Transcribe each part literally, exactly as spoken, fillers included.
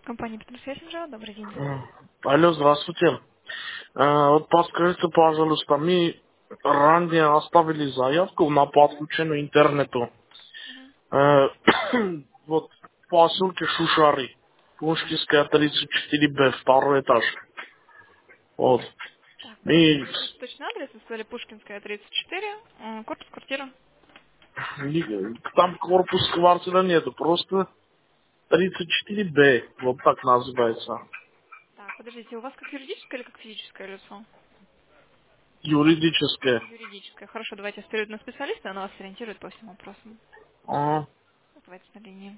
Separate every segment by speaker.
Speaker 1: Компания Петросвязь, добрый день.
Speaker 2: М. Алло, здравствуйте. Э, Вот подскажите, пожалуйста, мы ранее оставили заявку на подключение к интернету.
Speaker 1: Мгм.
Speaker 2: Э, Вот в поселке Шушары, Пушкинская тридцать четыре Б, второй этаж. Вот.
Speaker 1: Так, подождите,
Speaker 2: Мы
Speaker 1: еще раз точный адрес. Вы сказали Пушкинская, тридцать четыре, м, корпус, квартира.
Speaker 2: не- там корпус квартира нету, просто тридцать четыре Б, вот так называется.
Speaker 1: Так, подождите, у вас как юридическое или как физическое лицо?
Speaker 2: Юридическое.
Speaker 1: Юридическое. Хорошо, давайте я вперед на специалиста, она вас ориентирует по всем вопросам.
Speaker 2: А,
Speaker 1: Давайте на линии.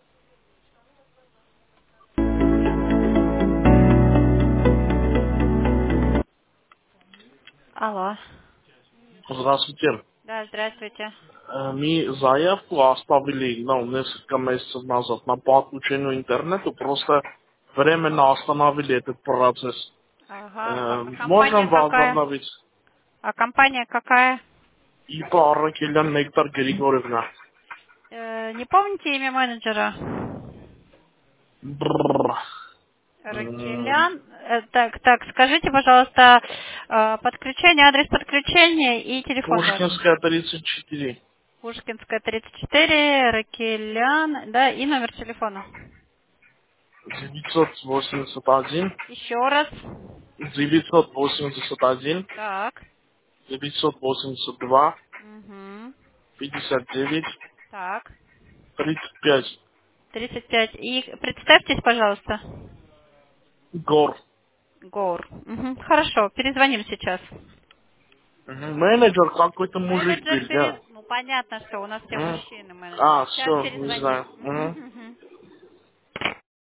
Speaker 1: Алло.
Speaker 2: Здравствуйте.
Speaker 1: Да, здравствуйте.
Speaker 2: Э, Мы заявку оставили ну, несколько месяцев назад на подключение интернету, просто временно остановили этот процесс.
Speaker 1: Ага.
Speaker 2: Э,
Speaker 1: А, а компания
Speaker 2: Можем
Speaker 1: какая?
Speaker 2: возобновить
Speaker 1: А компания какая?
Speaker 2: и по Аракелян Нектар Григорьевна.
Speaker 1: Э, не помните имя менеджера?
Speaker 2: Бррр. М,
Speaker 1: Ракелян. Э, так, так, скажите, пожалуйста, э, подключение, адрес подключения и телефон ваш.
Speaker 2: Пушкинская тридцать четыре.
Speaker 1: Пушкинская, тридцать четыре, Ракелян, да, и номер телефона.
Speaker 2: девятьсот восемьдесят один.
Speaker 1: Еще раз.
Speaker 2: девятьсот восемьдесят один.
Speaker 1: Так.
Speaker 2: девятьсот восемьдесят два.
Speaker 1: Угу.
Speaker 2: пятьдесят девять.
Speaker 1: Так.
Speaker 2: тридцать пять.
Speaker 1: тридцать пять. И представьтесь, пожалуйста.
Speaker 2: Гор.
Speaker 1: Гор. Мгм. Хорошо, перезвоним сейчас.
Speaker 2: Мгм. Менеджер какой-то мужик
Speaker 1: Менеджер
Speaker 2: был,
Speaker 1: перез...
Speaker 2: да.
Speaker 1: Ну, понятно, что у нас все
Speaker 2: М.
Speaker 1: мужчины менеджеры.
Speaker 2: А,
Speaker 1: Сейчас
Speaker 2: все, не
Speaker 1: перезвоним.
Speaker 2: знаю. Мгм.